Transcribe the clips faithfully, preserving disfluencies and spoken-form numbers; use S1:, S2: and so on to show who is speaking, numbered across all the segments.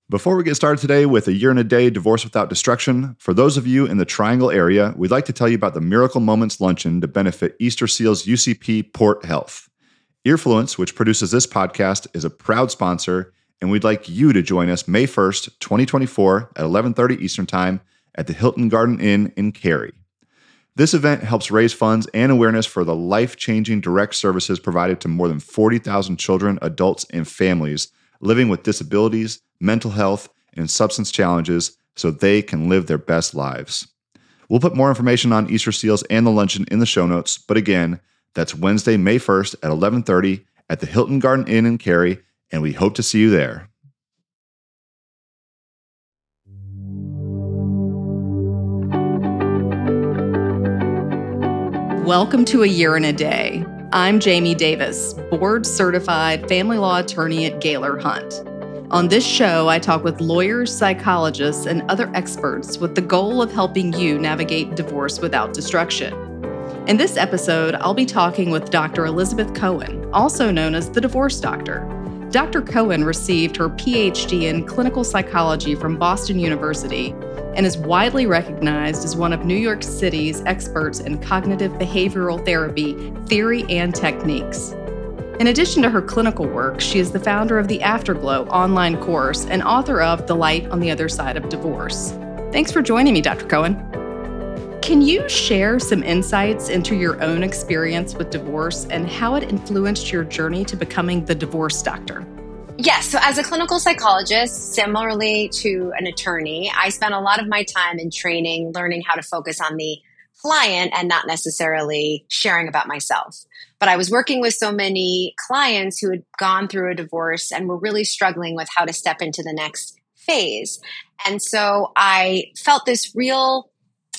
S1: Before we get started today with a year and a day divorce without destruction, for those of you in the Triangle area, we'd like to tell you about the Miracle Moments Luncheon to benefit Easter Seals U C P Port Health. Earfluence, which produces this podcast, is a proud sponsor, and we'd like you to join us May first, twenty twenty-four at eleven thirty Eastern Time at the Hilton Garden Inn in Cary. This event helps raise funds and awareness for the life-changing direct services provided to more than forty thousand children, adults, and families living with disabilities, mental health, and substance challenges so they can live their best lives. We'll put more information on Easter Seals and the luncheon in the show notes, but again, that's Wednesday, May first at eleven thirty at the Hilton Garden Inn in Cary, and we hope to see you there.
S2: Welcome to A Year and a Day. I'm Jamie Davis, board-certified family law attorney at Gaylor Hunt. On this show, I talk with lawyers, psychologists, and other experts with the goal of helping you navigate divorce without destruction. In this episode, I'll be talking with Doctor Elizabeth Cohen, also known as the Divorce Doctor. Doctor Cohen received her P H D in clinical psychology from Boston University and is widely recognized as one of New York City's experts in cognitive behavioral therapy theory and techniques. In addition to her clinical work, she is the founder of the Afterglow online course and author of The Light on the Other Side of Divorce. Thanks for joining me, Doctor Cohen. Can you share some insights into your own experience with divorce and how it influenced your journey to becoming the divorce doctor?
S3: Yes. So as a clinical psychologist, similarly to an attorney, I spent a lot of my time in training, learning how to focus on the client and not necessarily sharing about myself. But I was working with so many clients who had gone through a divorce and were really struggling with how to step into the next phase. And so I felt this real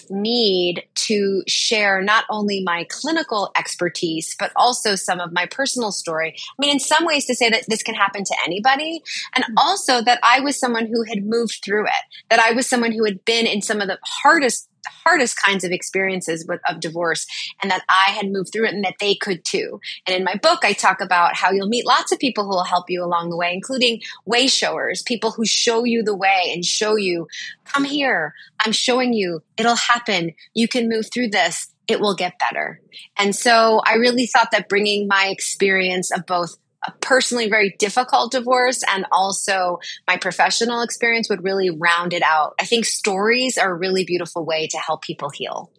S3: need to share not only my clinical expertise, but also some of my personal story. I mean, in some ways to say that this can happen to anybody, and also that I was someone who had moved through it, that I was someone who had been in some of the hardest hardest kinds of experiences with, of divorce, and that I had moved through it and that they could too. And in my book, I talk about how you'll meet lots of people who will help you along the way, including way showers, people who show you the way and show you, come here, I'm showing you, it'll happen. You can move through this. It will get better. And so I really thought that bringing my experience of both a personally very difficult divorce and also my professional experience would really round it out. I think stories are a really beautiful way to help people heal.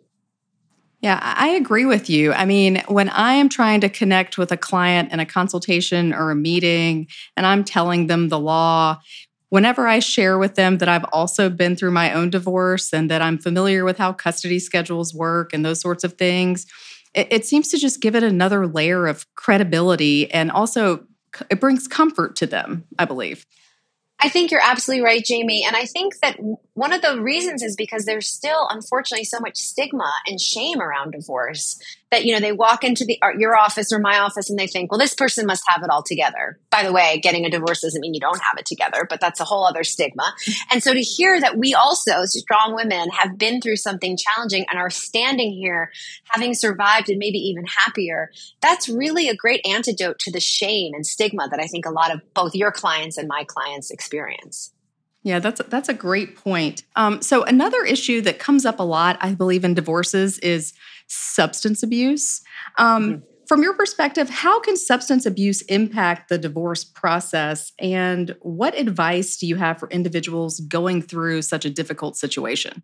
S2: Yeah, I agree with you. I mean, when I am trying to connect with a client in a consultation or a meeting, and I'm telling them the law, whenever I share with them that I've also been through my own divorce and that I'm familiar with how custody schedules work and those sorts of things, it, it seems to just give it another layer of credibility, and also it brings comfort to them, I believe.
S3: I think you're absolutely right, Jamie. And I think that one of the reasons is because there's still, unfortunately, so much stigma and shame around divorce that, you know, they walk into the your office or my office and they think, well, this person must have it all together. By the way, getting a divorce doesn't mean you don't have it together, but that's a whole other stigma. And so to hear that we also, strong women, have been through something challenging and are standing here having survived and maybe even happier, that's really a great antidote to the shame and stigma that I think a lot of both your clients and my clients experience.
S2: Yeah, that's a, that's a great point. Um, so another issue that comes up a lot, I believe, in divorces is substance abuse. Um, mm-hmm. From your perspective, how can substance abuse impact the divorce process, and what advice do you have for individuals going through such a difficult situation?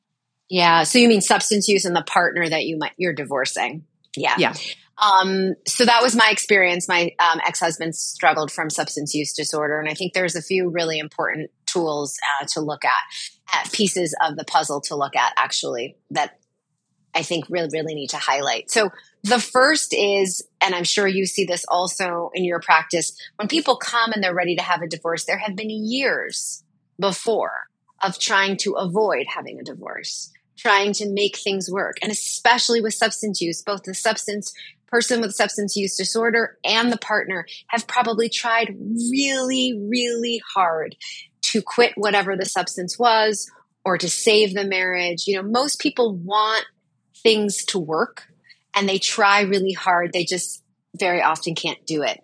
S3: Yeah, so you mean substance use and the partner that you might you're divorcing? Yeah,
S2: yeah.
S3: Um, so that was my experience. My um, ex-husband struggled from substance use disorder, and I think there's a few really important tools uh, to look at, at pieces of the puzzle to look at, actually, that I think really, really need to highlight. So the first is, and I'm sure you see this also in your practice, when people come and they're ready to have a divorce, there have been years before of trying to avoid having a divorce, trying to make things work. And especially with substance use, both the substance person with substance use disorder and the partner have probably tried really, really hard to quit whatever the substance was or to save the marriage. You know, most people want things to work and they try really hard. They just very often can't do it.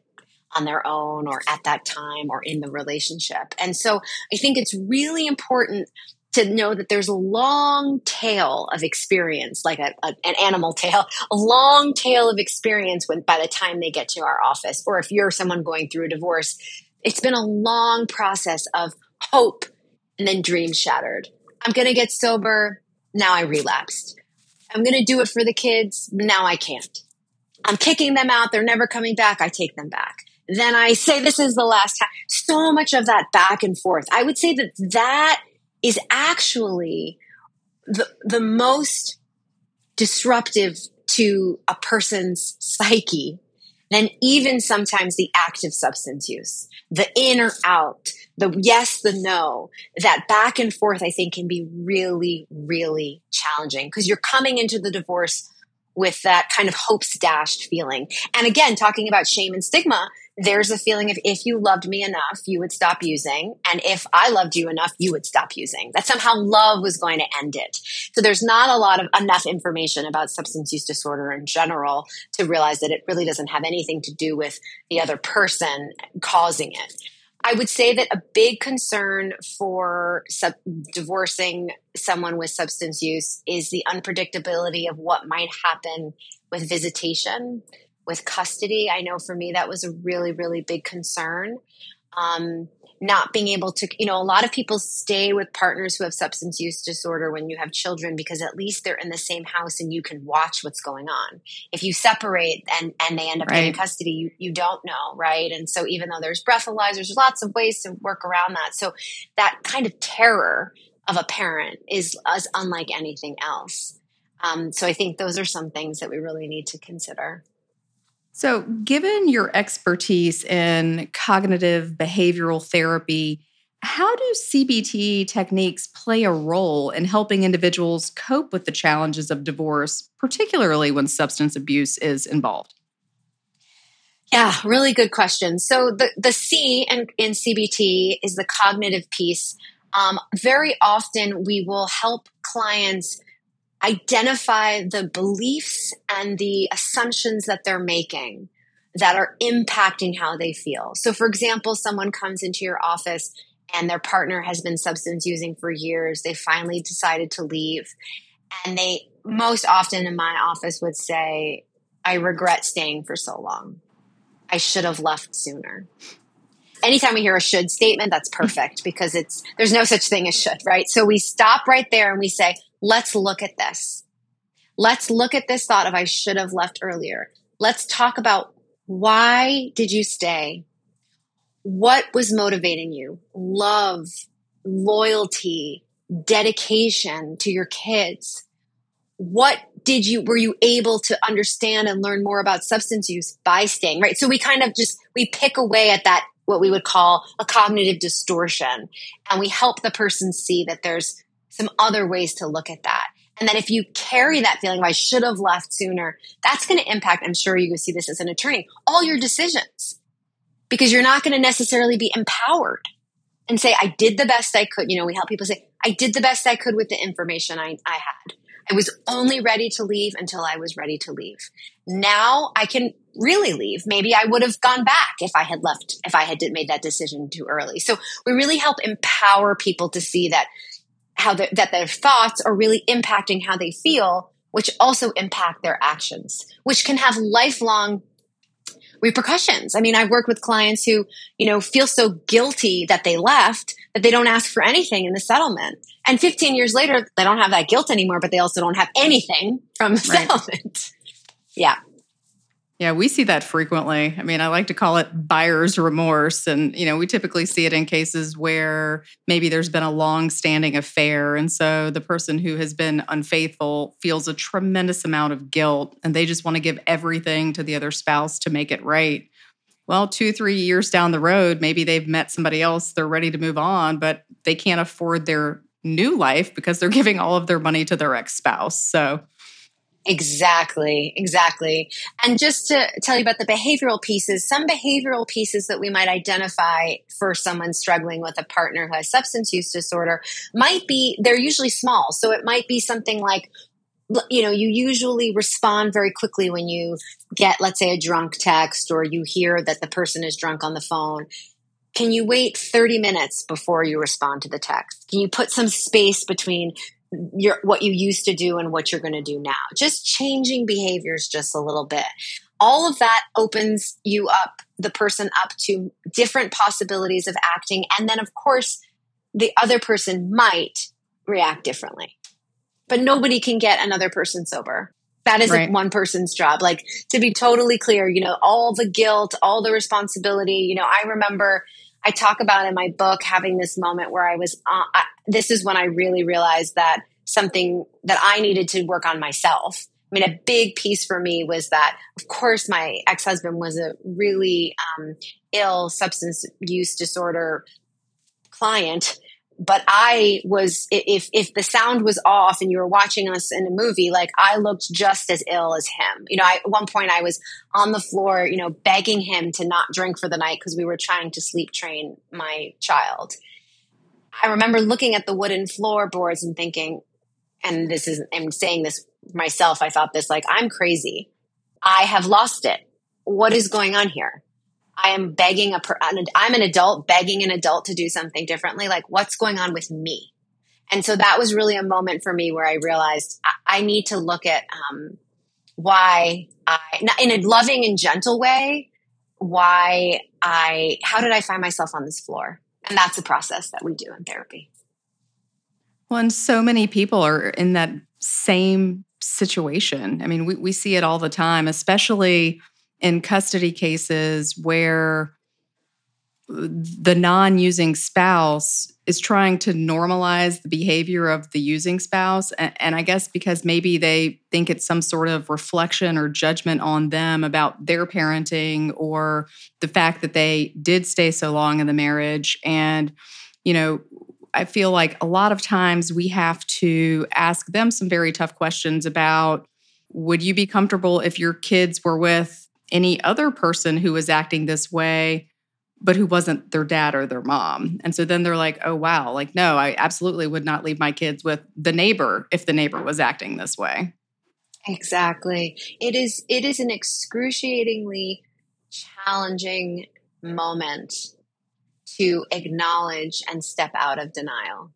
S3: on their own or at that time or in the relationship. And so I think it's really important to know that there's a long tail of experience, like a, a, an animal tail, a long tail of experience when by the time they get to our office, or if you're someone going through a divorce, it's been a long process of hope and then dreams shattered. I'm going to get sober. Now I relapsed. I'm going to do it for the kids. Now I can't. I'm kicking them out. They're never coming back. I take them back. Then I say, this is the last time. So much of that back and forth. I would say that that is actually the, the most disruptive to a person's psyche than even sometimes the active substance use. The in or out, the yes, the no, that back and forth, I think, can be really, really challenging because you're coming into the divorce with that kind of hopes dashed feeling. And again, talking about shame and stigma, there's a feeling of if you loved me enough, you would stop using. And if I loved you enough, you would stop using. That somehow love was going to end it. So there's not a lot of enough information about substance use disorder in general to realize that it really doesn't have anything to do with the other person causing it. I would say that a big concern for sub- divorcing someone with substance use is the unpredictability of what might happen with visitation, with custody. I know for me, that was a really, really big concern. Um, not being able to, you know, a lot of people stay with partners who have substance use disorder when you have children because at least they're in the same house and you can watch what's going on. If you separate and, and they end up
S2: Right.
S3: getting custody, you, you don't know, right? And so even though there's breathalyzers, there's lots of ways to work around that. So that kind of terror of a parent is as unlike anything else. Um, so I think those are some things that we really need to consider.
S2: So, given your expertise in cognitive behavioral therapy, how do C B T techniques play a role in helping individuals cope with the challenges of divorce, particularly when substance abuse is involved?
S3: Yeah, really good question. So the, the C in, in C B T is the cognitive piece. Um, very often we will help clients identify the beliefs and the assumptions that they're making that are impacting how they feel. So for example, someone comes into your office and their partner has been substance using for years. They finally decided to leave. And they most often in my office would say, I regret staying for so long. I should have left sooner. Anytime we hear a should statement, that's perfect because it's there's no such thing as should, right? So we stop right there and we say, let's look at this. Let's look at this thought of I should have left earlier. Let's talk about why did you stay? What was motivating you? Love, loyalty, dedication to your kids. What did you, were you able to understand and learn more about substance use by staying, right? So we kind of just, we pick away at that, what we would call a cognitive distortion. And we help the person see that there's some other ways to look at that. And then if you carry that feeling, I should have left sooner, that's going to impact, I'm sure you will see this as an attorney, all your decisions. Because you're not going to necessarily be empowered and say, I did the best I could. You know, we help people say, I did the best I could with the information I, I had. I was only ready to leave until I was ready to leave. Now I can really leave. Maybe I would have gone back if I had left, if I had made that decision too early. So we really help empower people to see that how that their thoughts are really impacting how they feel, which also impact their actions, which can have lifelong repercussions. I mean, I've worked with clients who, you know, feel so guilty that they left that they don't ask for anything in the settlement. And fifteen years later, they don't have that guilt anymore, but they also don't have anything from the
S2: Right.
S3: settlement. Yeah.
S2: Yeah, we see that frequently. I mean, I like to call it buyer's remorse. And, you know, we typically see it in cases where maybe there's been a long-standing affair. And so the person who has been unfaithful feels a tremendous amount of guilt, and they just want to give everything to the other spouse to make it right. Well, two, three years down the road, maybe they've met somebody else, they're ready to move on, but they can't afford their new life because they're giving all of their money to their ex-spouse. So
S3: Exactly, exactly. And just to tell you about the behavioral pieces, some behavioral pieces that we might identify for someone struggling with a partner who has substance use disorder might be, they're usually small. So it might be something like, you know, you usually respond very quickly when you get, let's say, a drunk text or you hear that the person is drunk on the phone. Can you wait thirty minutes before you respond to the text? Can you put some space between your what you used to do and what you're going to do now? Just changing behaviors just a little bit. All of that opens you up, the person up to different possibilities of acting. And then, of course, the other person might react differently. But nobody can get another person sober. That is right. One person's job. Like, to be totally clear, you know, all the guilt, all the responsibility. You know, I remember I talk about in my book having this moment where I was, uh, I, this is when I really realized that something that I needed to work on myself. I mean, a big piece for me was that, of course, my ex-husband was a really um, ill substance use disorder client. But I was, if if the sound was off and you were watching us in a movie, like I looked just as ill as him. You know, I, at one point I was on the floor, you know, begging him to not drink for the night because we were trying to sleep train my child. I remember looking at the wooden floorboards and thinking, and this is, I'm saying this myself, I thought this, like, I'm crazy. I have lost it. What is going on here? I am begging a, I'm an adult begging an adult to do something differently. Like, what's going on with me? And so that was really a moment for me where I realized I, I need to look at um, why I, in a loving and gentle way, why I, how did I find myself on this floor? And that's a process that we do in therapy.
S2: Well, and so many people are in that same situation. I mean, we, we see it all the time, especially in custody cases where the non-using spouse is trying to normalize the behavior of the using spouse. And, and I guess because maybe they think it's some sort of reflection or judgment on them about their parenting or the fact that they did stay so long in the marriage. And, you know, I feel like a lot of times we have to ask them some very tough questions about, would you be comfortable if your kids were with any other person who was acting this way, but who wasn't their dad or their mom? And so then they're like, oh, wow, like, no, I absolutely would not leave my kids with the neighbor if the neighbor was acting this way.
S3: Exactly. It is, it is an excruciatingly challenging moment to acknowledge and step out of denial.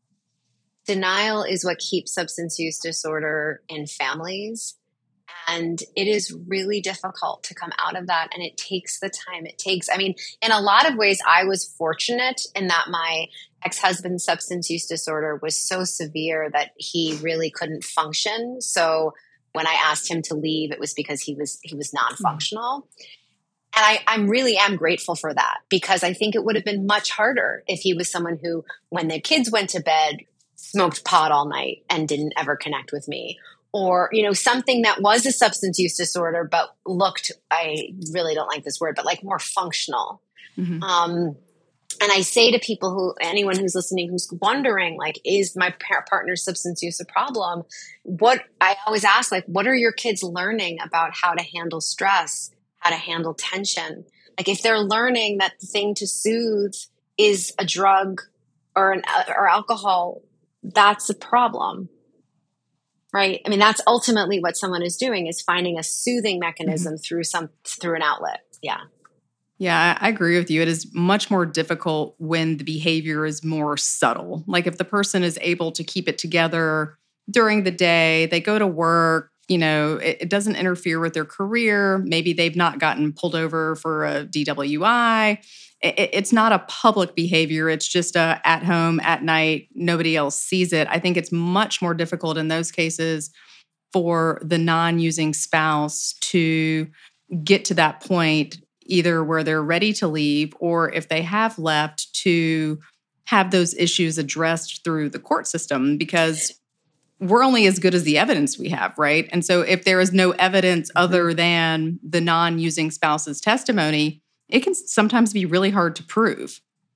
S3: Denial is what keeps substance use disorder in families. And it is really difficult to come out of that. And it takes the time it takes. I mean, in a lot of ways, I was fortunate in that my ex-husband's substance use disorder was so severe that he really couldn't function. So when I asked him to leave, it was because he was he was non-functional. Mm-hmm. And I I'm really am grateful for that, because I think it would have been much harder if he was someone who, when the kids went to bed, smoked pot all night and didn't ever connect with me. Or, you know, something that was a substance use disorder, but looked, I really don't like this word, but like more functional. Mm-hmm. Um, and I say to people who, anyone who's listening, who's wondering, like, is my par- partner's substance use a problem? What I always ask, like, what are your kids learning about how to handle stress, how to handle tension? Like, if they're learning that the thing to soothe is a drug or an or alcohol, that's a problem. Right. I mean, that's ultimately what someone is doing, is finding a soothing mechanism mm-hmm. through some, through an outlet. Yeah.
S2: Yeah, I agree with you. It is much more difficult when the behavior is more subtle. Like if the person is able to keep it together during the day, they go to work, you know, it, it doesn't interfere with their career. Maybe they've not gotten pulled over for a D W I. It, it's not a public behavior. It's just a at home, at night, nobody else sees it. I think it's much more difficult in those cases for the non-using spouse to get to that point, either where they're ready to leave, or if they have left, to have those issues addressed through the court system, because we're only as good as the evidence we have, right? And so if there is no evidence other than the non-using spouse's testimony, it can sometimes be really hard to prove.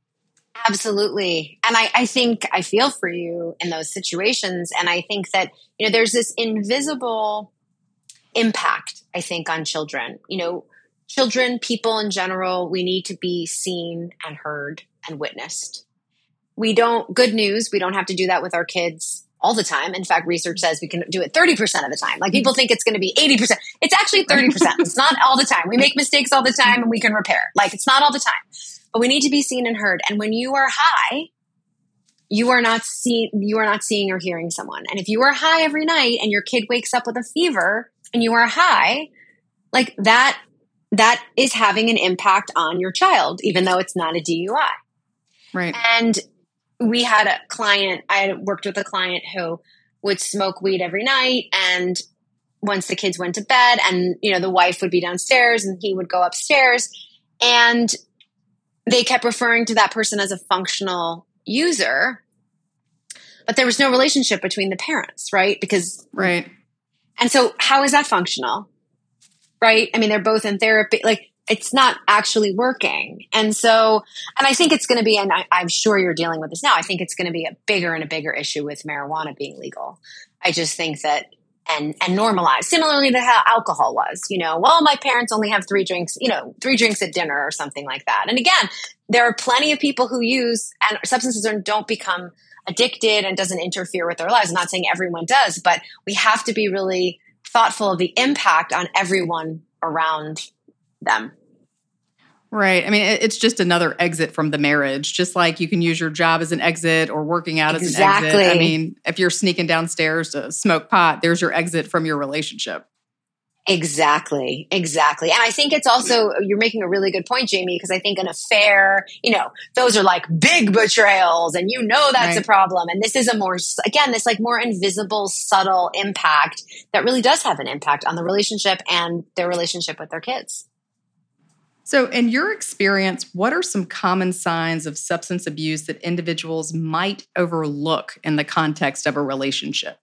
S3: Absolutely. And I, I think I feel for you in those situations. And I think that, you know, there's this invisible impact, I think, on children. You know, children, people in general, we need to be seen and heard and witnessed. We don't, good news, we don't have to do that with our kids all the time. In fact, research says we can do it thirty percent of the time. Like people think it's going to be eighty percent. It's actually thirty percent. It's not all the time. We make mistakes all the time and we can repair. Like it's not all the time, but we need to be seen and heard. And when you are high, you are not seeing, you are not seeing or hearing someone. And if you are high every night and your kid wakes up with a fever and you are high, like that, that is having an impact on your child, even though it's not a D U I.
S2: Right.
S3: And we had a client, I had worked with a client who would smoke weed every night. And once the kids went to bed and, you know, the wife would be downstairs and he would go upstairs, and they kept referring to that person as a functional user, but there was no relationship between the parents, right? Because,
S2: right.
S3: And so how is that functional? Right? I mean, they're both in therapy. Like, it's not actually working. And so, and I think it's going to be, and I, I'm sure you're dealing with this now, I think it's going to be a bigger and a bigger issue with marijuana being legal. I just think that, and, and normalized, similarly to how alcohol was, you know, well, my parents only have three drinks, you know, three drinks at dinner or something like that. And again, there are plenty of people who use and substances and don't become addicted and doesn't interfere with their lives. I'm not saying everyone does, but we have to be really thoughtful of the impact on everyone around them.
S2: Right. I mean, it's just another exit from the marriage, just like you can use your job as an exit or working out
S3: Exactly.
S2: as an exit. I mean, if you're sneaking downstairs to smoke pot, there's your exit from your relationship.
S3: Exactly. Exactly. And I think it's also, you're making a really good point, Jamie, because I think an affair, you know, those are like big betrayals and you know that's
S2: right.
S3: a problem. And this is a more, again, this like more invisible, subtle impact that really does have an impact on the relationship and their relationship with their kids.
S2: So in your experience, what are some common signs of substance abuse that individuals might overlook in the context of a relationship?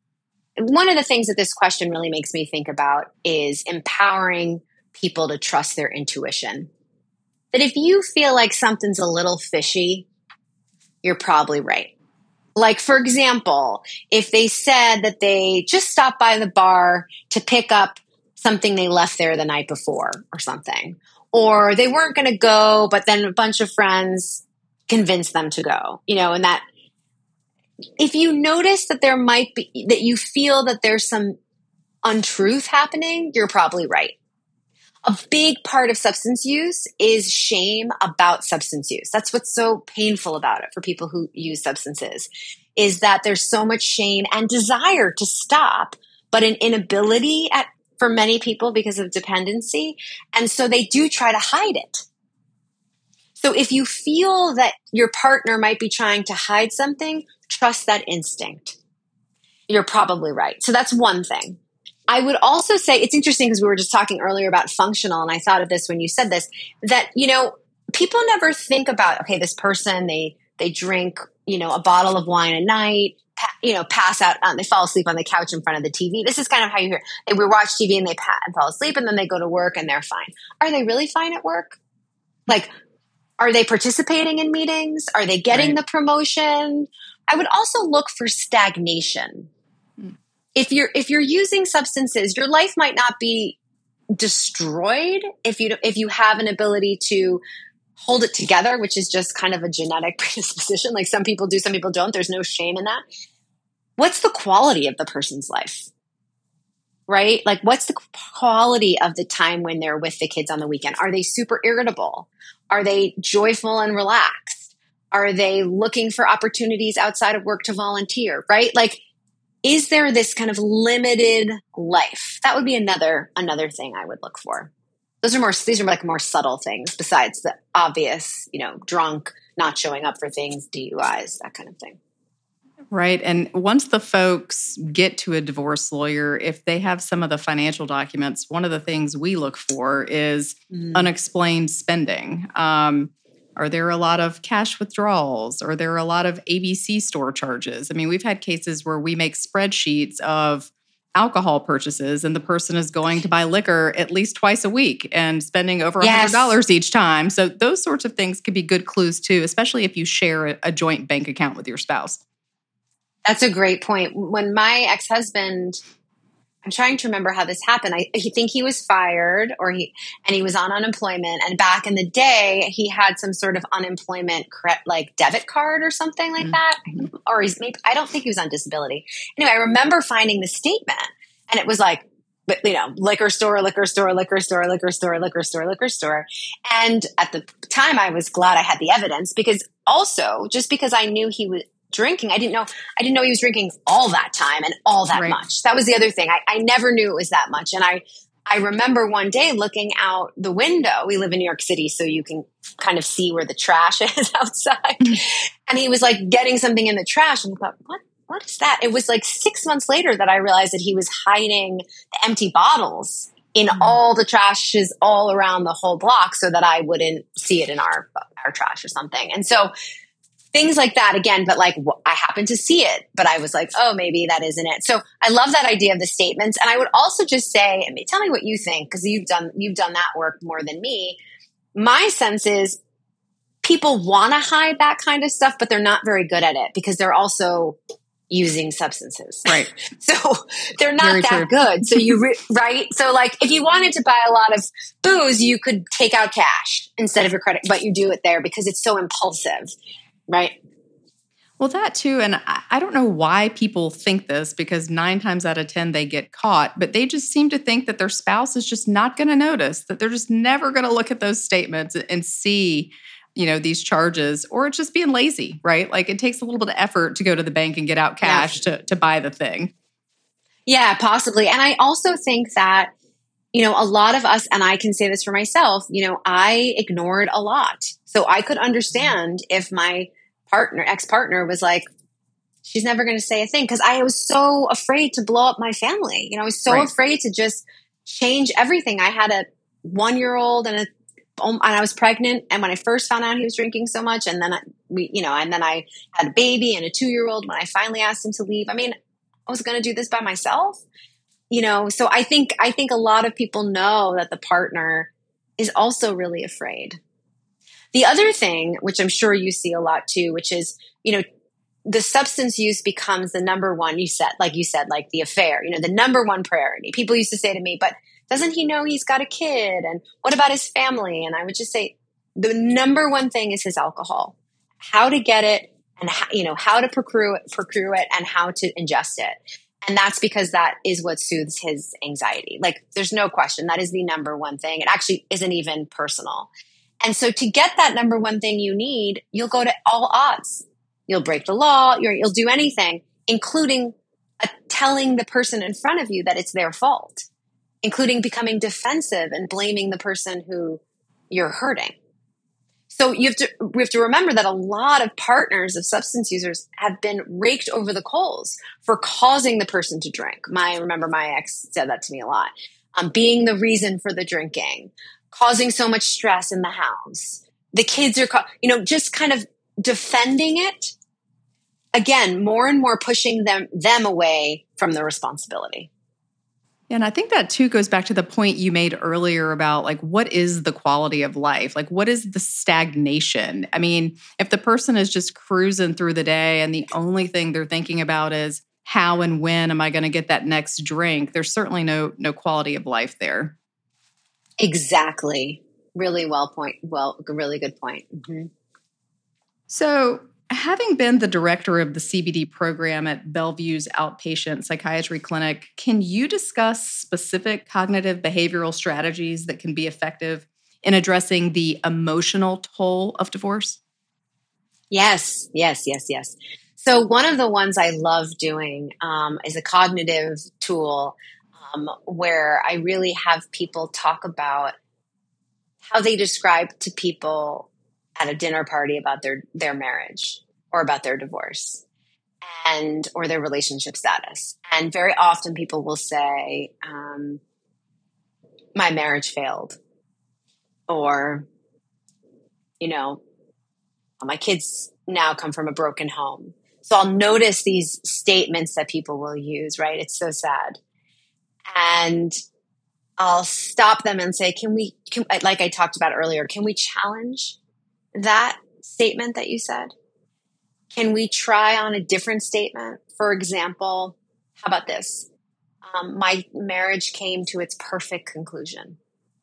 S3: One of the things that this question really makes me think about is empowering people to trust their intuition. That if you feel like something's a little fishy, you're probably right. Like, for example, if they said that they just stopped by the bar to pick up something they left there the night before or something, or they weren't going to go, but then a bunch of friends convinced them to go, you know, and that if you notice that there might be, that you feel that there's some untruth happening, you're probably right. A big part of substance use is shame about substance use. That's what's so painful about it for people who use substances, is that there's so much shame and desire to stop, but an inability at, for many people because of dependency. And so they do try to hide it. So if you feel that your partner might be trying to hide something, trust that instinct. You're probably right. So that's one thing. I would also say, it's interesting because we were just talking earlier about functional, and I thought of this when you said this, that, you know, people never think about, okay, this person, they they drink, you know, a bottle of wine a night, pa- you know, pass out, um, they fall asleep on the couch in front of the T V. This is kind of how you hear, they we watch T V and they pa- and fall asleep and then they go to work and they're fine. Are they really fine at work? Like, are they participating in meetings? Are they getting right. the promotion? I would also look for stagnation. Hmm. If you're if you're using substances, your life might not be destroyed if you if you have an ability to hold it together, which is just kind of a genetic predisposition. Like some people do, some people don't. There's no shame in that. What's the quality of the person's life? Right? Like, what's the quality of the time when they're with the kids on the weekend? Are they super irritable? Are they joyful and relaxed? Are they looking for opportunities outside of work to volunteer? Right? Like, is there this kind of limited life? That would be another another thing I would look for. Those are more, these are like more subtle things besides the obvious, you know, drunk, not showing up for things, D U Is, that kind of thing.
S2: Right. And once the folks get to a divorce lawyer, if they have some of the financial documents, one of the things we look for is mm. unexplained spending. Um, are there a lot of cash withdrawals? Are there a lot of A B C store charges? I mean, we've had cases where we make spreadsheets of alcohol purchases and the person is going to buy liquor at least twice a week and spending over one hundred dollars yes. each time. So those sorts of things could be good clues too, especially if you share a, a joint bank account with your spouse.
S3: That's a great point. When my ex-husband, I'm trying to remember how this happened. I, I think he was fired or he, and he was on unemployment. And back in the day, he had some sort of unemployment cre- like debit card or something like that. Or he's maybe, I don't think he was on disability. Anyway, I remember finding the statement and it was like, you know, liquor store, liquor store, liquor store, liquor store, liquor store, liquor store. And at the time I was glad I had the evidence because also just because I knew he was drinking, I didn't know, I didn't know he was drinking all that time and all that
S2: Right.
S3: much. That was the other thing. I, I never knew it was that much. And I, I remember one day looking out the window. We live in New York City, so you can kind of see where the trash is outside. And he was like getting something in the trash. And I thought, what, what is that? It was like six months later that I realized that he was hiding the empty bottles in mm. all the trashes all around the whole block so that I wouldn't see it in our, our trash or something. And so things like that again, but like I happened to see it, but I was like, oh, maybe that isn't it. So I love that idea of the statements. And I would also just say, I mean, tell me what you think, because you've done, you've done that work more than me. My sense is people want to hide that kind of stuff, but they're not very good at it because they're also using substances.
S2: Right.
S3: So they're not very that true. Good. So you, re- right. So like if you wanted to buy a lot of booze, you could take out cash instead of your credit, but you do it there because it's so impulsive. Right.
S2: Well, that too. And I, I don't know why people think this because nine times out of ten, they get caught, but they just seem to think that their spouse is just not going to notice, that they're just never going to look at those statements and see, you know, these charges, or it's just being lazy, right? Like it takes a little bit of effort to go to the bank and get out cash yeah. to, to buy the thing.
S3: Yeah, possibly. And I also think that, you know, a lot of us, and I can say this for myself, you know, I ignored a lot. So I could understand if my partner, ex-partner was like, she's never going to say a thing because I was so afraid to blow up my family. You know, I was so right. afraid to just change everything. I had a one-year-old and a, and I was pregnant. And when I first found out he was drinking so much, and then I, we, you know, and then I had a baby and a two-year-old when I finally asked him to leave. I mean, I was going to do this by myself. You know, so I think, I think a lot of people know that the partner is also really afraid. The other thing, which I'm sure you see a lot too, which is, you know, the substance use becomes the number one, you said, like you said, like the affair, you know, the number one priority. People used to say to me, but doesn't he know he's got a kid? And what about his family? And I would just say the number one thing is his alcohol, how to get it and, how, you know, how to procure it, procure it and how to ingest it. And that's because that is what soothes his anxiety. Like there's no question. That is the number one thing. It actually isn't even personal. And so to get that number one thing you need, you'll go to all odds. You'll break the law. You're, you'll do anything, including uh, telling the person in front of you that it's their fault, including becoming defensive and blaming the person who you're hurting. So you have to, we have to remember that a lot of partners of substance users have been raked over the coals for causing the person to drink. My, remember my ex said that to me a lot. Um, being the reason for the drinking, causing so much stress in the house. The kids are, you know, just kind of defending it. Again, more and more pushing them, them away from the responsibility.
S2: And I think that too goes back to the point you made earlier about like, what is the quality of life? Like, what is the stagnation? I mean, if the person is just cruising through the day and the only thing they're thinking about is how and when am I going to get that next drink, there's certainly no no quality of life there.
S3: Exactly. Really well point. Well, really good point. Mm-hmm.
S2: So having been the director of the C B D program at Bellevue's outpatient psychiatry clinic, can you discuss specific cognitive behavioral strategies that can be effective in addressing the emotional toll of divorce?
S3: Yes, yes, yes, yes. So one of the ones I love doing um, is a cognitive tool um, where I really have people talk about how they describe to people at a dinner party about their, their marriage or about their divorce and, or their relationship status. And very often people will say, um, my marriage failed, or, you know, my kids now come from a broken home. So I'll notice these statements that people will use, right? It's so sad. And I'll stop them and say, can we, can, like I talked about earlier, can we challenge that statement that you said? Can we try on a different statement? For example, how about this? um, my marriage came to its perfect conclusion.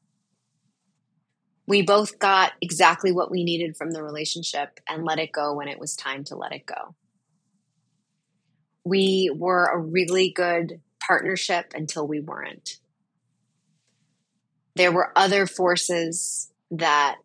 S3: We both got exactly what we needed from the relationship and let it go when it was time to let it go. We were a really good partnership until we weren't. There were other forces that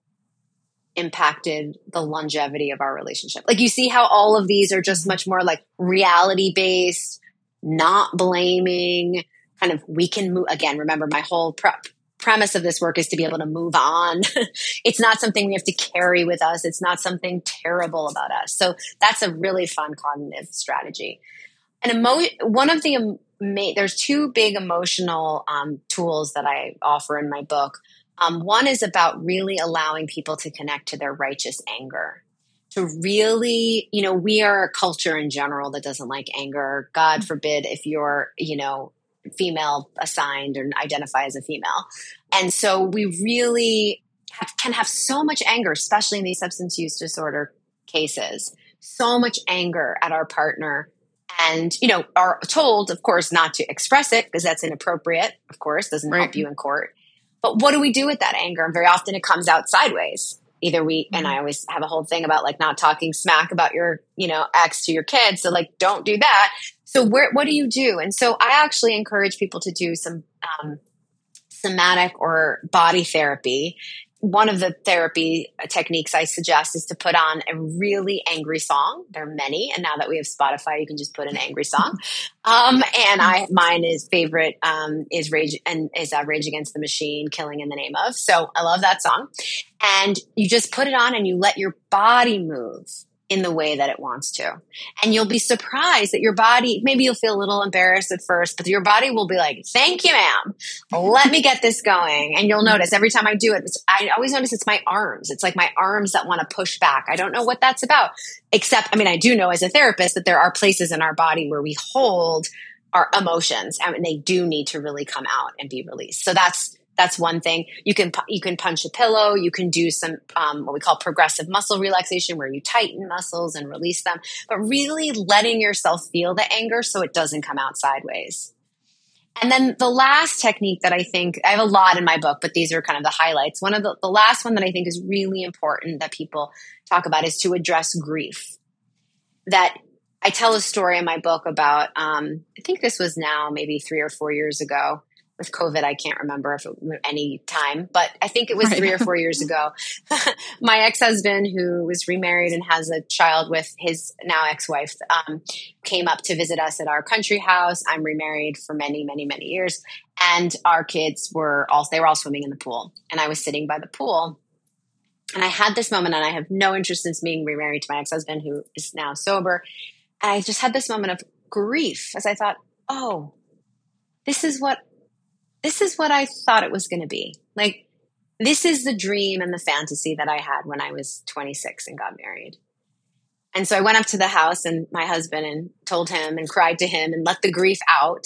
S3: impacted the longevity of our relationship. Like, you see how all of these are just much more like reality-based, not blaming, kind of we can move. Again, remember my whole prep. premise of this work is to be able to move on. It's not something we have to carry with us. It's not something terrible about us. So that's a really fun cognitive strategy. And emo- one of the, um, ma- there's two big emotional um, tools that I offer in my book. Um, one is about really allowing people to connect to their righteous anger. To really, you know, we are a culture in general that doesn't like anger. God forbid if you're, you know, female assigned or identify as a female. And so we really have, can have so much anger, especially in these substance use disorder cases, so much anger at our partner, and, you know, are told, of course, not to express it because that's inappropriate, of course, doesn't
S2: Right.
S3: help you in court. But what do we do with that anger? And very often it comes out sideways. Either we, mm-hmm. and I always have a whole thing about like not talking smack about your, you know, ex to your kids. So like, don't do that. So where, what do you do? And so I actually encourage people to do some um, somatic or body therapy. One of the therapy techniques I suggest is to put on a really angry song. There are many, and now that we have Spotify, you can just put an angry song. Um, and I, mine is favorite um, is Rage and is uh, Rage Against the Machine, Killing in the Name of. So I love that song. And you just put it on and you let your body move in the way that it wants to. And you'll be surprised that your body, maybe you'll feel a little embarrassed at first, but your body will be like, thank you, ma'am. Let me get this going. And you'll notice every time I do it, it's, I always notice it's my arms. It's like my arms that want to push back. I don't know what that's about, except, I mean, I do know as a therapist that there are places in our body where we hold our emotions and they do need to really come out and be released. So that's, That's one thing. You can you can punch a pillow. You can do some um, what we call progressive muscle relaxation, where you tighten muscles and release them. But really letting yourself feel the anger so it doesn't come out sideways. And then the last technique that I think, I have a lot in my book, but these are kind of the highlights. One of the, the last one that I think is really important that people talk about is to address grief. That I tell a story in my book about, um, I think this was now maybe three or four years ago. With COVID, I can't remember if it was any time, but I think it was
S2: right.
S3: three or four years ago. My ex-husband, who was remarried and has a child with his now ex-wife, um, came up to visit us at our country house. I'm remarried for many, many, many years. And our kids were all, they were all swimming in the pool. And I was sitting by the pool. And I had this moment, and I have no interest in being remarried to my ex-husband, who is now sober. And I just had this moment of grief as I thought, oh, this is what This is what I thought it was going to be. Like, this is the dream and the fantasy that I had when I was twenty-six and got married. And so I went up to the house and my husband and told him and cried to him and let the grief out.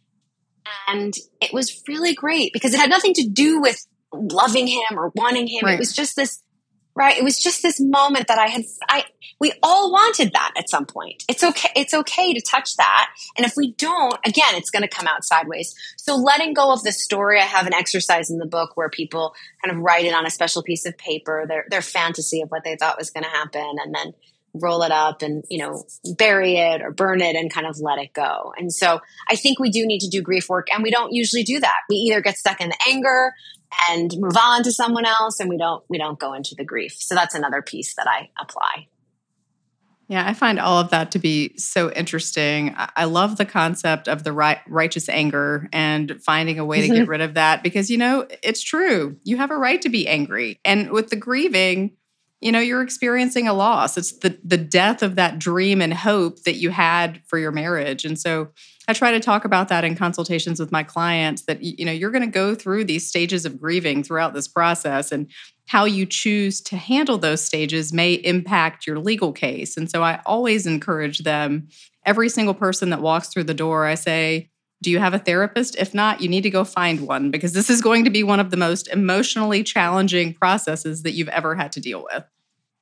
S3: And it was really great because it had nothing to do with loving him or wanting him. Right. It was just this, right? It was just this moment that I had, I, we all wanted that at some point. It's okay. It's okay to touch that. And if we don't, again, it's going to come out sideways. So letting go of the story, I have an exercise in the book where people kind of write it on a special piece of paper, their, their fantasy of what they thought was going to happen, and then roll it up and, you know, bury it or burn it and kind of let it go. And so I think we do need to do grief work, and we don't usually do that. We either get stuck in the anger and move on to someone else, and we don't we don't go into the grief. So that's another piece that I apply.
S2: Yeah, I find all of that to be so interesting. I love the concept of the right, righteous anger and finding a way to get rid of that because, you know, it's true. You have a right to be angry. And with the grieving, you know, you're experiencing a loss. It's the the death of that dream and hope that you had for your marriage. And so I try to talk about that in consultations with my clients that, you know, you're going to go through these stages of grieving throughout this process, and how you choose to handle those stages may impact your legal case. And so I always encourage them, every single person that walks through the door, I say, do you have a therapist? If not, you need to go find one, because this is going to be one of the most emotionally challenging processes that you've ever had to deal with.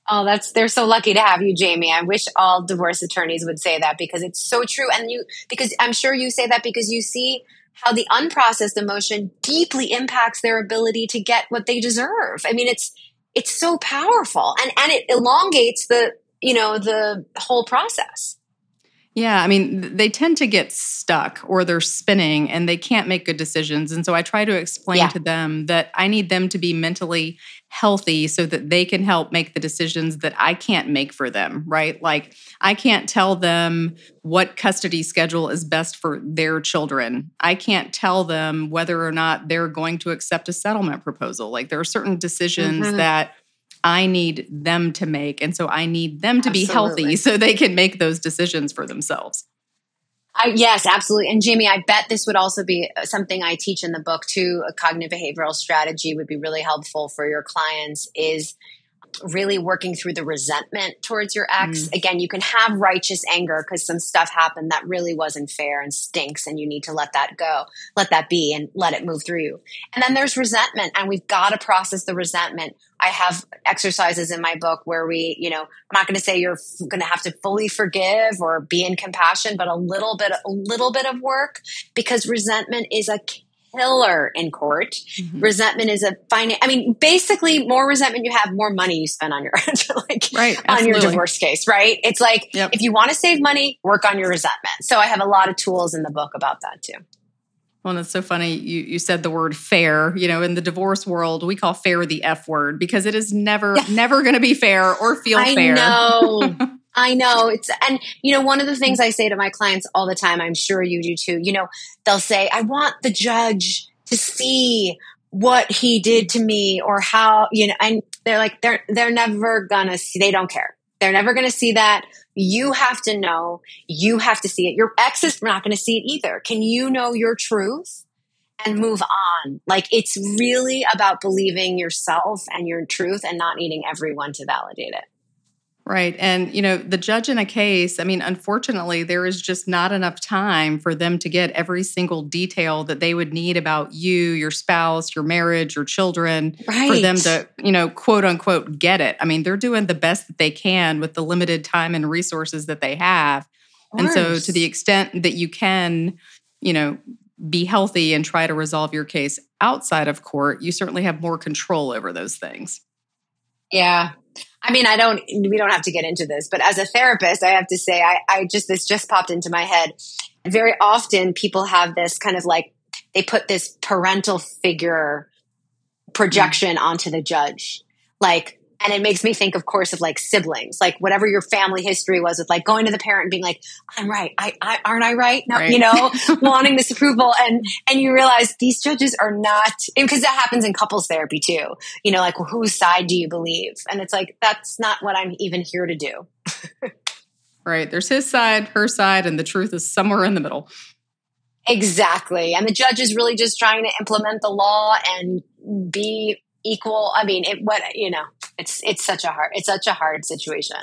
S3: Oh, that's, they're so lucky to have you, Jamie. I wish all divorce attorneys would say that because it's so true. And you, because I'm sure you say that because you see how the unprocessed emotion deeply impacts their ability to get what they deserve. I mean, it's, it's so powerful and, and it elongates the, you know, the whole process.
S2: Yeah, I mean, they tend to get stuck or they're spinning and they can't make good decisions. And so I try to explain
S3: Yeah.
S2: to them that I need them to be mentally healthy so that they can help make the decisions that I can't make for them, right? Like, I can't tell them what custody schedule is best for their children. I can't tell them whether or not they're going to accept a settlement proposal. Like, there are certain decisions
S3: Mm-hmm.
S2: that I need them to make. And so I need them to be
S3: Absolutely.
S2: healthy so they can make those decisions for themselves.
S3: I, yes, absolutely. And Jamie, I bet this would also be something I teach in the book too. A cognitive behavioral strategy would be really helpful for your clients is really working through the resentment towards your ex.
S2: Mm.
S3: Again, you can have righteous anger because some stuff happened that really wasn't fair and stinks, and you need to let that go, let that be, and let it move through you. And then there's resentment, and we've got to process the resentment. I have exercises in my book where we, you know, I'm not going to say you're f- going to have to fully forgive or be in compassion, but a little bit, a little bit of work, because resentment is a killer in court.
S2: Mm-hmm.
S3: Resentment is a fine. I mean, basically, more resentment you have, more money you spend on your like
S2: Right,
S3: on your
S2: absolutely.
S3: divorce case. Right? It's like
S2: Yep.
S3: if you want to save money, work on your resentment. So I have a lot of tools in the book about that too.
S2: Well, it's so funny. You you said the word fair. You know, in the divorce world, we call fair the F word because it is never,
S3: Yeah.
S2: never going to be fair or feel
S3: I
S2: fair.
S3: know. I know. It's, and you know, one of the things I say to my clients all the time, I'm sure you do too, you know, they'll say, I want the judge to see what he did to me or how, you know, and they're like, they're, they're never gonna see, they don't care. They're never gonna see that. You have to know, you have to see it. Your ex is not gonna see it either. Can you know your truth and move on? Like, it's really about believing yourself and your truth and not needing everyone to validate it.
S2: Right. And, you know, the judge in a case, I mean, unfortunately, there is just not enough time for them to get every single detail that they would need about you, your spouse, your marriage, your children,
S3: Right.
S2: for them to, you know, quote unquote, get it. I mean, they're doing the best that they can with the limited time and resources that they have. And so to the extent that you can, you know, be healthy and try to resolve your case outside of court, you certainly have more control over those things.
S3: Yeah. I mean, I don't, we don't have to get into this, but as a therapist, I have to say, I, I just, this just popped into my head. Very often people have this kind of like, they put this parental figure projection mm-hmm. onto the judge. Like, and it makes me think, of course, of like siblings, like whatever your family history was with like going to the parent and being like, I'm right. I, I aren't I right? No,
S2: right.
S3: You know, wanting this approval. And, and you realize these judges are not, because that happens in couples therapy too. You know, like, well, whose side do you believe? And it's like, that's not what I'm even here to do.
S2: Right. There's his side, her side, and the truth is somewhere in the middle.
S3: Exactly. And the judge is really just trying to implement the law and be equal. I mean, it, what, you know, it's, it's such a hard, it's such a hard situation.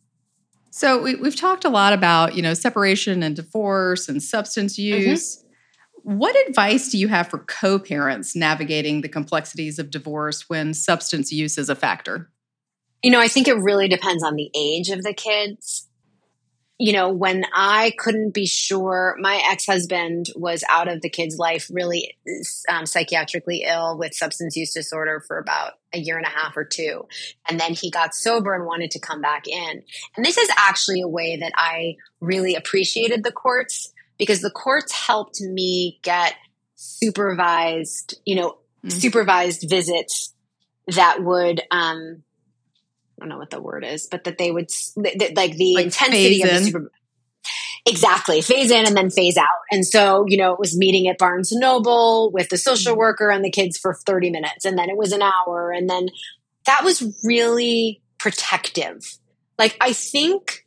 S2: So we, we've talked a lot about, you know, separation and divorce and substance use. Mm-hmm. What advice do you have for co-parents navigating the complexities of divorce when substance use is a factor?
S3: You know, I think it really depends on the age of the kids. You know, when I couldn't be sure, my ex-husband was out of the kid's life, really um, psychiatrically ill with substance use disorder for about a year and a half or two. And then he got sober and wanted to come back in. And this is actually a way that I really appreciated the courts, because the courts helped me get supervised, you know, mm-hmm. supervised visits that would, um, I don't know what the word is, but that they would that, like the like intensity of the super, exactly phase in and then phase out. And so, you know, it was meeting at Barnes and Noble with the social worker and the kids for thirty minutes. And then it was an hour. And then that was really protective. Like, I think,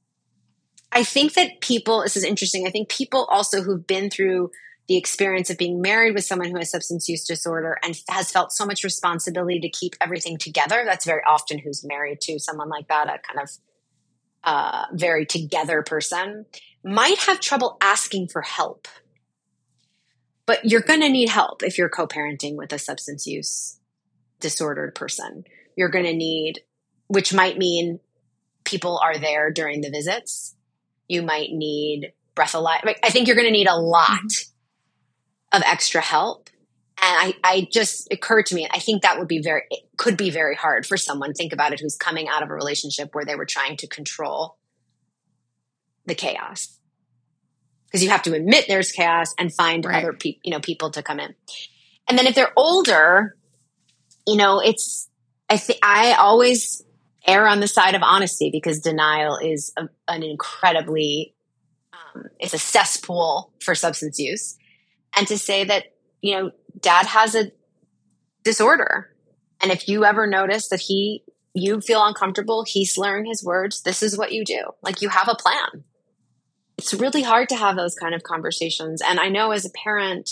S3: I think that people, this is interesting. I think people also who've been through the experience of being married with someone who has substance use disorder and has felt so much responsibility to keep everything together. That's very often who's married to someone like that, a kind of uh, very together person, might have trouble asking for help. But you're going to need help if you're co-parenting with a substance use disordered person. You're going to need which might mean people are there during the visits. You might need breathalyzer. I think you're going to need a lot of extra help. And I, I just occurred to me, I think that would be very, it could be very hard for someone. Think about it, who's coming out of a relationship where they were trying to control the chaos. Because you have to admit there's chaos and find right. other people, you know, people to come in. And then if they're older, you know, it's, I think I always err on the side of honesty, because denial is a, an incredibly, um, it's a cesspool for substance use. And to say that, you know, dad has a disorder. And if you ever notice that he, you feel uncomfortable, he's slurring his words, this is what you do. Like, you have a plan. It's really hard to have those kind of conversations. And I know as a parent,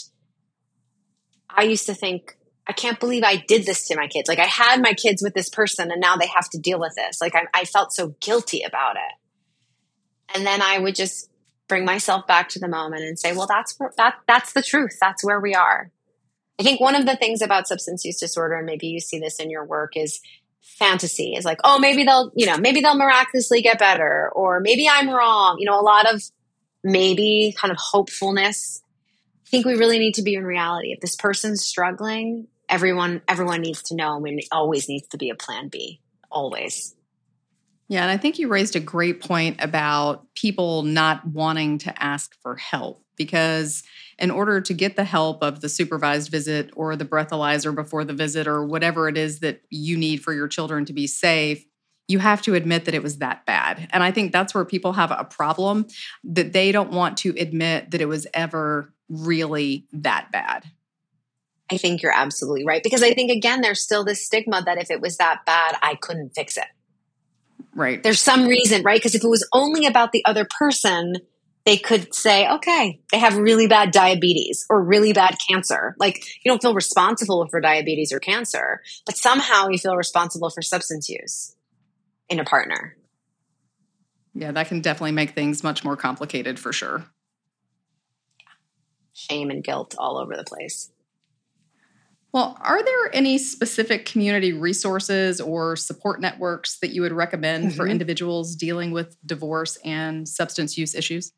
S3: I used to think, I can't believe I did this to my kids. Like, I had my kids with this person and now they have to deal with this. Like, I, I felt so guilty about it. And then I would just bring myself back to the moment and say, well, that's where, that that's the truth. That's where we are. I think one of the things about substance use disorder, and maybe you see this in your work, is fantasy. Is like, oh, maybe they'll, you know, maybe they'll miraculously get better, or maybe I'm wrong. You know, a lot of maybe kind of hopefulness. I think we really need to be in reality. If this person's struggling, everyone everyone needs to know, and we always needs to be a plan B, always.
S2: Yeah, and I think you raised a great point about people not wanting to ask for help, because in order to get the help of the supervised visit or the breathalyzer before the visit or whatever it is that you need for your children to be safe, you have to admit that it was that bad. And I think that's where people have a problem, that they don't want to admit that it was ever really that bad.
S3: I think you're absolutely right. Because I think, again, there's still this stigma that if it was that bad, I couldn't fix it.
S2: Right.
S3: There's some reason, right? Because if it was only about the other person, they could say, okay, they have really bad diabetes or really bad cancer. Like, you don't feel responsible for diabetes or cancer, but somehow you feel responsible for substance use in a partner.
S2: Yeah, that can definitely make things much more complicated for sure.
S3: Yeah. Shame and guilt all over the place.
S2: Well, are there any specific community resources or support networks that you would recommend mm-hmm. for individuals dealing with divorce and substance use issues?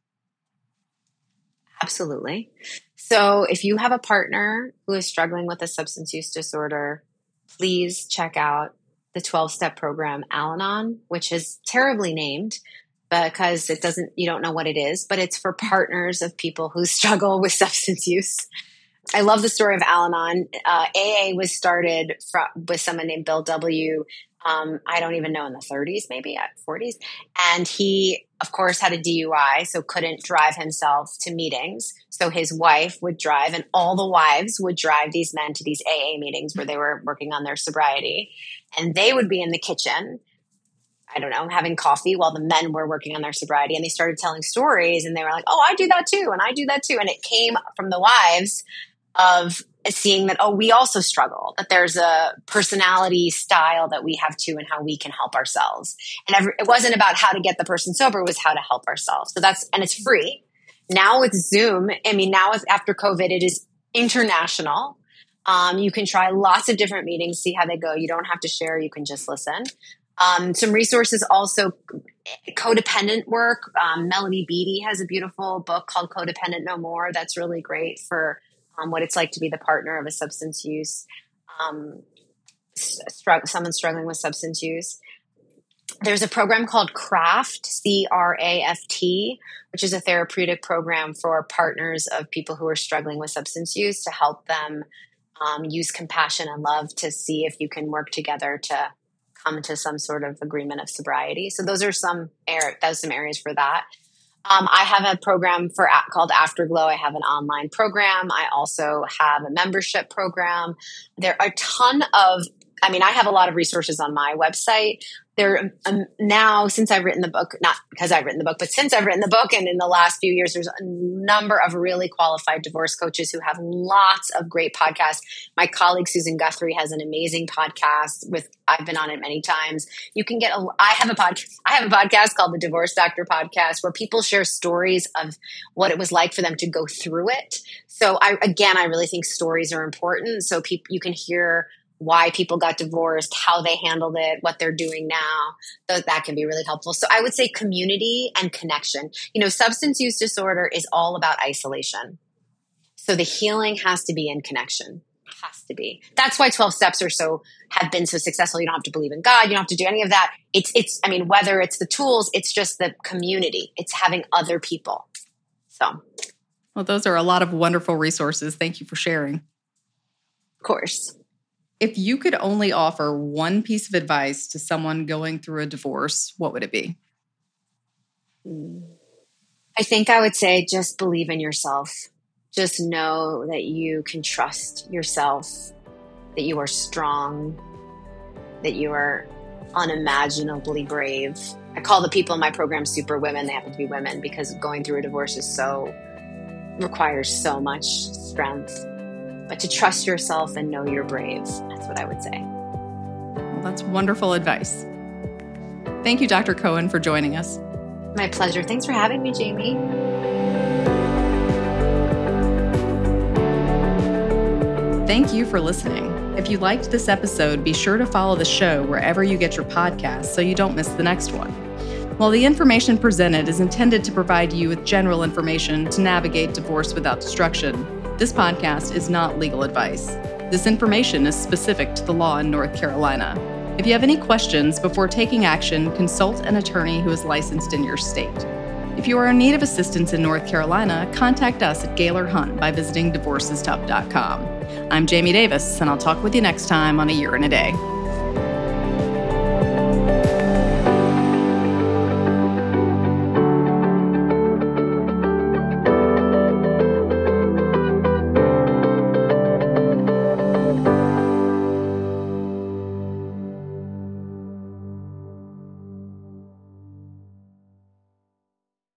S3: Absolutely. So if you have a partner who is struggling with a substance use disorder, please check out the twelve-step program, Al-Anon, which is terribly named because it doesn't, you don't know what it is, but it's for partners of people who struggle with substance use. I love the story of Al-Anon. Uh, A A was started from, with someone named Bill W. Um, I don't even know, in the thirties, maybe at forties. And he, of course, had a D U I, so couldn't drive himself to meetings. So his wife would drive, and all the wives would drive these men to these A A meetings where they were working on their sobriety. And they would be in the kitchen, I don't know, having coffee while the men were working on their sobriety. And they started telling stories, and they were like, oh, I do that too. And I do that too. And it came from the wives of seeing that, oh, we also struggle, that there's a personality style that we have too, and how we can help ourselves. And every, it wasn't about how to get the person sober, it was how to help ourselves. So that's, and it's free. Now with Zoom, I mean, now with, after COVID, it is international. Um, you can try lots of different meetings, see how they go. You don't have to share, you can just listen. Um, some resources also, codependent work. Um, Melody Beattie has a beautiful book called Codependent No More. That's really great for Um, what it's like to be the partner of a substance use, um, str- someone struggling with substance use. There's a program called CRAFT, C R A F T, which is a therapeutic program for partners of people who are struggling with substance use, to help them um, use compassion and love to see if you can work together to come to some sort of agreement of sobriety. So those are some air, those some areas for that. Um, I have a program for called Afterglow. I have an online program. I also have a membership program. There are a ton of, I mean, I have a lot of resources on my website. There um, now, since I've written the book, not because I've written the book, but since I've written the book, and in the last few years, there's a number of really qualified divorce coaches who have lots of great podcasts. My colleague Susan Guthrie has an amazing podcast with, I've been on it many times. You can get a, I have a podcast, I have a podcast called the Divorce Doctor Podcast, where people share stories of what it was like for them to go through it. So I, again, I really think stories are important. So people, you can hear why people got divorced, how they handled it, what they're doing now. Th- that can be really helpful. So I would say community and connection. You know, substance use disorder is all about isolation. So the healing has to be in connection. Has to be. That's why twelve steps are so, have been so successful. You don't have to believe in God. You don't have to do any of that. It's, it's, I mean, whether it's the tools, it's just the community. It's having other people. So.
S2: Well, those are a lot of wonderful resources. Thank you for sharing.
S3: Of course.
S2: If you could only offer one piece of advice to someone going through a divorce, what would it be?
S3: I think I would say just believe in yourself. Just know that you can trust yourself, that you are strong, that you are unimaginably brave. I call the people in my program super women. They happen to be women because going through a divorce is so, requires so much strength. But to trust yourself and know you're brave. That's what I would say.
S2: Well, that's wonderful advice. Thank you, Doctor Cohen, for joining us.
S3: My pleasure. Thanks for having me, Jamie.
S2: Thank you for listening. If you liked this episode, be sure to follow the show wherever you get your podcasts so you don't miss the next one. While the information presented is intended to provide you with general information to navigate divorce without destruction, this podcast is not legal advice. This information is specific to the law in North Carolina. If you have any questions before taking action, consult an attorney who is licensed in your state. If you are in need of assistance in North Carolina, contact us at Gaylor Hunt by visiting divorce is tough dot com. I'm Jamie Davis, and I'll talk with you next time on A Year in a Day.